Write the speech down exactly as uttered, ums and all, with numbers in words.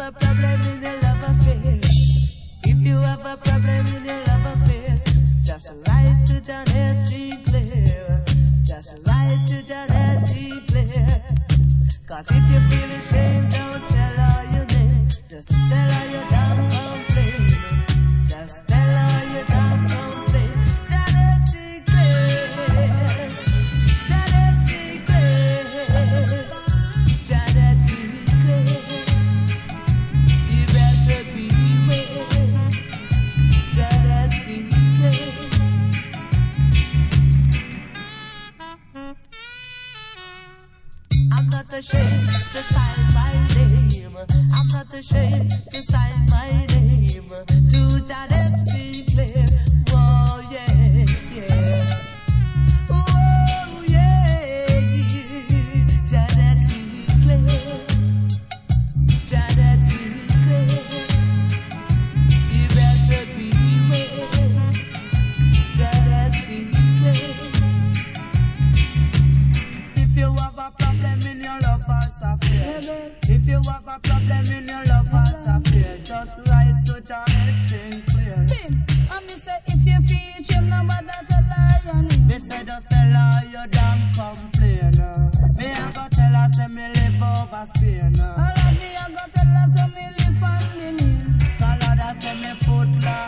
a problem in your love affair, if you have a problem in your love affair, just write to Janet Sinclair. Just write to Janet Sinclair. Cause if you feel ashamed, don't tell her your name. Just tell her you don't complain. Just tell her you don't complain. Janet Sinclair. Janet Sinclair. Janet Sinclair. You better beware. Janet Sinclair. I'm not ashamed to sign my name. I'm not ashamed to sign my name to Janet.